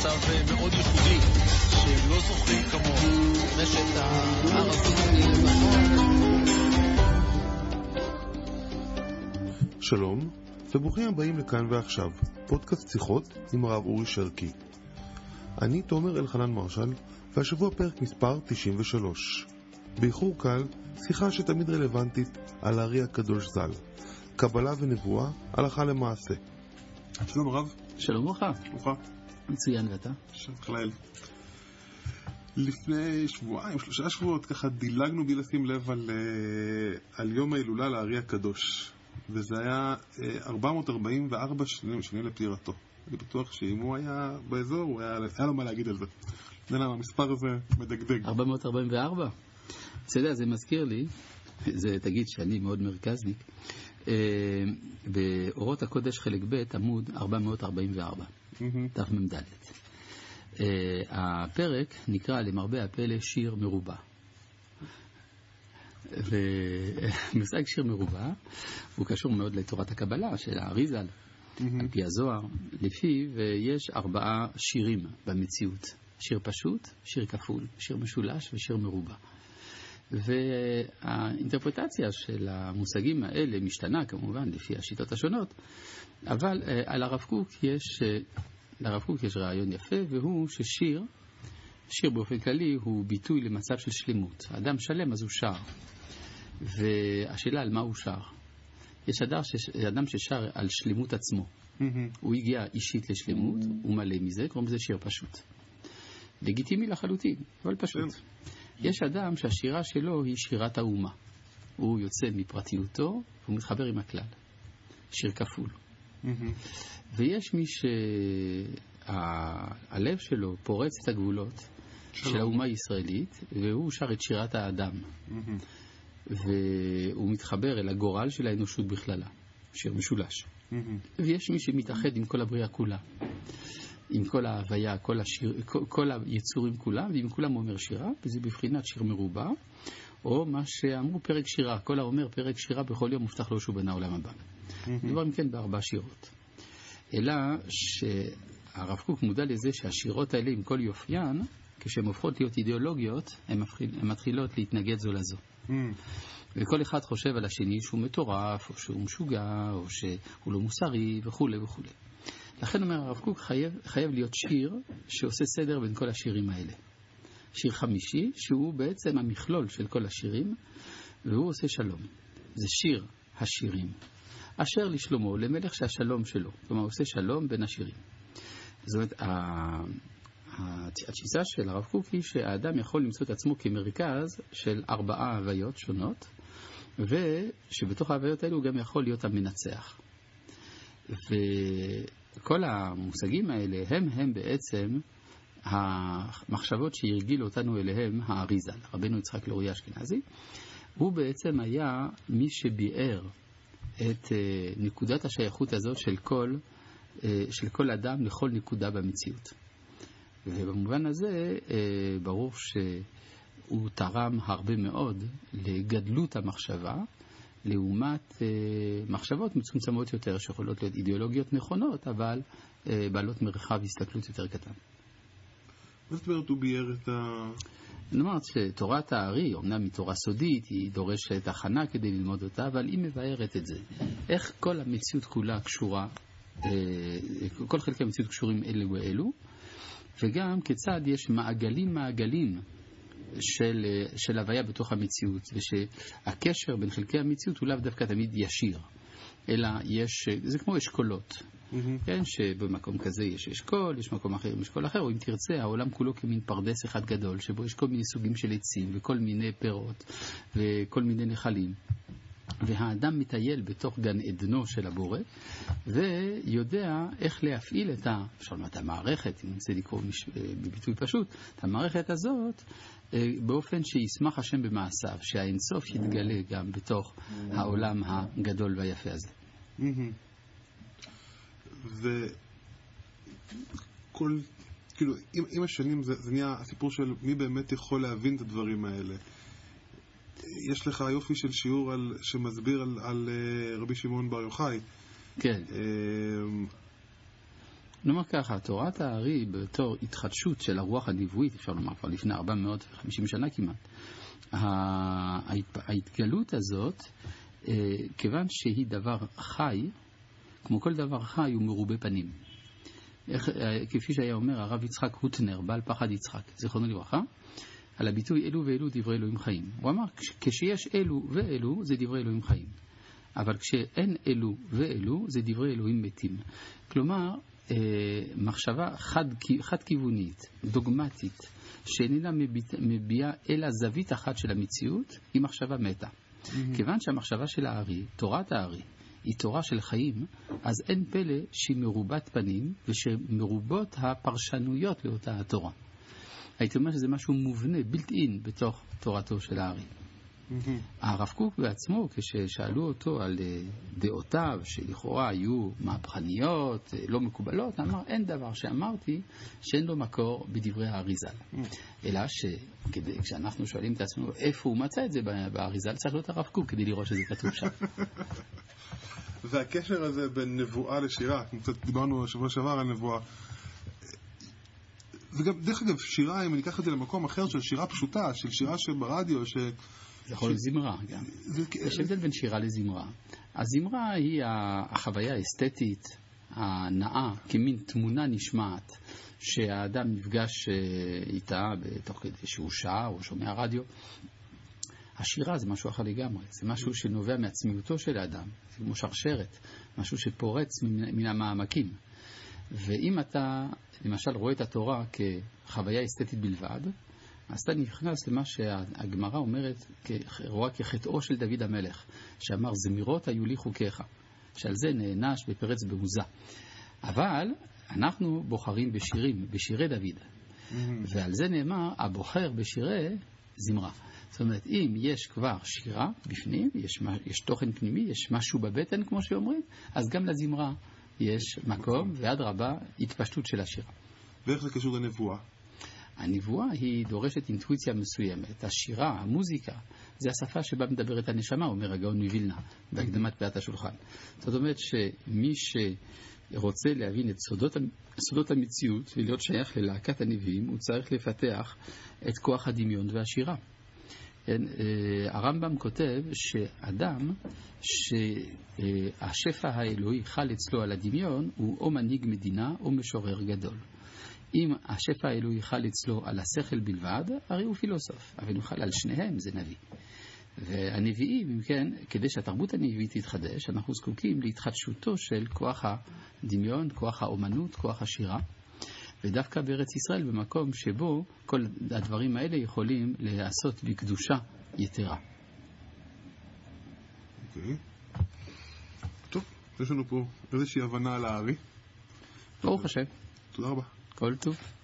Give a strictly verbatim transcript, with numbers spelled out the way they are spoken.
מצב מאוד ייחודי שלא זוכרים כמוהו, רשת הערבים מלבנון. שלום וברוכים הבאים לכאן ועכשיו, פודקאסט שיחות עם הרב אורי שרקי. אני תומר אלחנן מרשל, והשבוע פרק מספר תשעים ושלוש. באיחור קל, שיחה שתמיד רלוונטית על הארי הקדוש ז"ל. קבלה ונבואה, הלכה למעשה. שלום הרב. שלום לך. שלומך. מצוין, ואתה? שלום חליל. לפני שבועיים, שלושה שבועות, ככה דילגנו בלי לשים לב על, על יום ההילולה לארי הקדוש. וזה היה ארבע מאות ארבעים וארבע שנים, שנים לפטירתו. אני בטוח שאם הוא היה באזור, הוא היה, היה לו מה להגיד על זה. זה למה, המספר הזה מדגדג. ארבע מאות ארבעים וארבע? אתה יודע, זה מזכיר לי, זה תגיד שאני מאוד מרכזניק, באורות הקודש חלק ב' עמוד ארבע מאות ארבעים וארבע, תף ממדלת. הפרק נקרא למרבה הפלא שיר מרובע. ומושג שיר מרובע הוא קשור מאוד לתורת הקבלה של הארי ז"ל, על פי הזוהר, לפיו יש ארבעה שירים במציאות: שיר פשוט, שיר כפול, שיר משולש ושיר מרובע. והאינטרפרטציה של המושגים האלה משתנה כמובן לפי השיטות השונות, אבל על הרב קוק יש לרב קוק יש רעיון יפה, והוא ששיר שיר באופן כללי הוא ביטוי למצב של שלמות. האדם שלם אז הוא שר, והשאלה על מה הוא שר. יש אדם, ש... אדם ששר על שלמות עצמו, הוא הגיע אישית לשלמות, הוא מלא מזה, קוראים לזה שיר פשוט, לגיטימי לחלוטין, אבל פשוט. יש אדם שהשירה שלו היא שירת האומה, הוא יוצא מפרטיותו והוא מתחבר עם הכלל, שיר כפול. ויש מי שהלב שלו פורץ את הגבולות של האומה הישראלית, והוא שר את שירת האדם, והוא מתחבר אל הגורל של האנושות בכללה, שיר משולש. ויש מי שמתאחד עם כל הבריאה כולה, עם כל ההוויה, כל, השיר, כל, כל היצורים כולם, ועם כולם אומר שירה, וזה בבחינת שיר מרובע, או מה שאמרו פרק שירה. כל האומר פרק שירה בכל יום מובטח לו שהוא בנה עולם הבא. דבר מכן בארבע שירות. אלא שהרב קוק מודע לזה שהשירות האלה עם כל יופיין, כשהן הופכות להיות אידיאולוגיות, הן מתחילות להתנגד זו לזו. וכל אחד חושב על השני שהוא מטורף, או שהוא משוגע, או שהוא לא מוסרי, וכו' וכו'. לכן אומר הרב קוק, חייב, חייב להיות שיר שעושה סדר בין כל השירים האלה. שיר חמישי, שהוא בעצם המכלול של כל השירים, והוא עושה שלום. זה שיר השירים. אשר לשלומו, למלך שהשלום שלו. כלומר, הוא עושה שלום בין השירים. זאת אומרת, התשיסה של הרב קוק היא שהאדם יכול למצוא את עצמו כמרכז של ארבעה הוויות שונות, ושבתוך ההוויות האלו הוא גם יכול להיות המנצח. וכל המושגים האלה הם הם בעצם המחשבות שהרגילו אותנו אליהם הארי ז"ל, רבנו יצחק לאורי אשכנזי. הוא בעצם היה מי שביאר את נקודת השייכות הזאת של כל, של כל אדם לכל נקודה במציאות. ובמובן הזה ברור שהוא תרם הרבה מאוד לגדלות המחשבה, לעומת מחשבות מצומצמות יותר שיכולות להיות אידיאולוגיות נכונות, אבל בעלות מרחב הסתכלות יותר קטן. מה זאת אומרת הוא ביאר את ה... אני אומרת שתורת הארי, אומנם היא תורה סודית, היא דורשת הכנה כדי ללמוד אותה, אבל היא מבארת את זה. איך כל המציאות כולה קשורה, כל חלקי המציאות קשורים אלו ואלו, וגם כיצד יש מעגלים מעגלים של, של הוויה בתוך המציאות, ושהקשר בין חלקי המציאות הוא לאו דווקא תמיד ישיר, אלא יש, זה כמו אשכולות. Mm-hmm. כן, שבמקום כזה יש אשכול, יש מקום אחר עם אשכול אחר, או אם תרצה, העולם כולו כמין פרדס אחד גדול, שבו יש כל מיני סוגים של עצים, וכל מיני פירות, וכל מיני נחלים. והאדם מטייל בתוך גן עדנו של הבורא, ויודע איך להפעיל את, ה... את המערכת, אם נצא לקרוא מש... בביטוי פשוט, את המערכת הזאת, באופן שישמח השם במעשיו, שהאינסוף יתגלה גם בתוך העולם הגדול והיפה הזה. וכל, כאילו, עם, עם השנים זה, זה נהיה הסיפור של מי באמת יכול להבין את הדברים האלה. יש לך יופי של שיעור על, שמסביר על, על רבי שמעון בר יוחאי. כן. נאמר ככה, תורת הארי בתור התחדשות של הרוח הנבואית, אפשר לומר כבר לפני ארבע מאות וחמישים שנה כמעט, ההתגלות הזאת, כיוון שהיא דבר חי, כמו כל דבר חי הוא מרובה פנים. איך, כפי שהיה אומר הרב יצחק הוטנר, בעל פחד יצחק, זכרונו לברכה, על הביטוי אלו ואלו דברי אלוהים חיים. הוא אמר, כשיש אלו ואלו זה דברי אלוהים חיים. אבל כשאין אלו ואלו זה דברי אלוהים מתים. כלומר, מחשבה חד, חד כיוונית, דוגמטית, שאיננה מביעה אלא זווית אחת של המציאות, היא מחשבה מתה. Mm-hmm. כיוון שהמחשבה של הארי, תורת הארי, היא תורה של חיים, אז אין פלא שהיא מרובת פנים ושמרובות הפרשנויות לאותה התורה. הייתי אומר שזה משהו מובנה, בלתי-אין, בתוך תורתו של הארי. Mm-hmm. הרב קוק בעצמו, כששאלו אותו על דעותיו שלכאורה היו מהפכניות, לא מקובלות, אמר, אין דבר שאמרתי שאין לו מקור בדברי האריזל. Mm-hmm. אלא שכשאנחנו שואלים את עצמנו איפה הוא מצא את זה באריזל, צריך להיות הרב קוק כדי לראות שזה כתוב שם. והקשר הזה בין נבואה לשירה, קצת דיברנו השבוע שעבר על נבואה, וגם, דרך אגב, שירה, אם אני אקח את זה למקום אחר של שירה פשוטה, של שירה שברדיו, ש... זה יכול להיות זמרה גם. יש הבדל בין שירה לזמרה. הזמרה היא החוויה האסתטית, הנאה, כמין תמונה נשמעת, שהאדם נפגש איתה בתוך כדי שהוא שעה או שומע רדיו. השירה זה משהו אחר לגמרי, זה משהו שנובע מעצמיותו של האדם, זה כמו שרשרת, משהו שפורץ מן המעמקים. ואם אתה, למשל, רואה את התורה כחוויה אסתטית בלבד, אז אתה נכנס למה שהגמרא אומרת, רואה כחטאו של דוד המלך, שאמר, זמירות היו לי חוקיך, שעל זה נענש בפרץ בעוזה. אבל אנחנו בוחרים בשירים, בשירי דוד. Mm-hmm. ועל זה נאמר, הבוחר בשירי זמרה. זאת אומרת, אם יש כבר שירה בפנים, יש, יש תוכן פנימי, יש משהו בבטן, כמו שאומרים, אז גם לזמרה יש מקום, ועד רבה, התפשטות של השירה. ואיך זה קשור לנבואה? הנבואה היא דורשת אינטואיציה מסוימת. השירה, המוזיקה, זה השפה שבה מדברת הנשמה, אומר הגאון מווילנה, בהקדמת פאת השולחן. זאת אומרת שמי שרוצה להבין את סודות, סודות המציאות ולהיות שייך ללהקת הנביאים, הוא צריך לפתח את כוח הדמיון והשירה. הרמב"ם כותב שאדם שהשפע האלוהי חל אצלו על הדמיון הוא או מנהיג מדינה או משורר גדול. אם השפע האלוהי חל אצלו על השכל בלבד, הרי הוא פילוסוף, אבל הוא חל על שניהם, זה נביא. והנביאים, אם כן, כדי שהתרבות הנביאית תתחדש, אנחנו זקוקים להתחדשותו של כוח הדמיון, כוח האומנות, כוח השירה, ודווקא בארץ ישראל, במקום שבו כל הדברים האלה יכולים לעשות בקדושה יתרה. אוקיי. טוב, יש לנו פה איזושהי הבנה על הארי. ברוך השם. תודה רבה. כל טוב.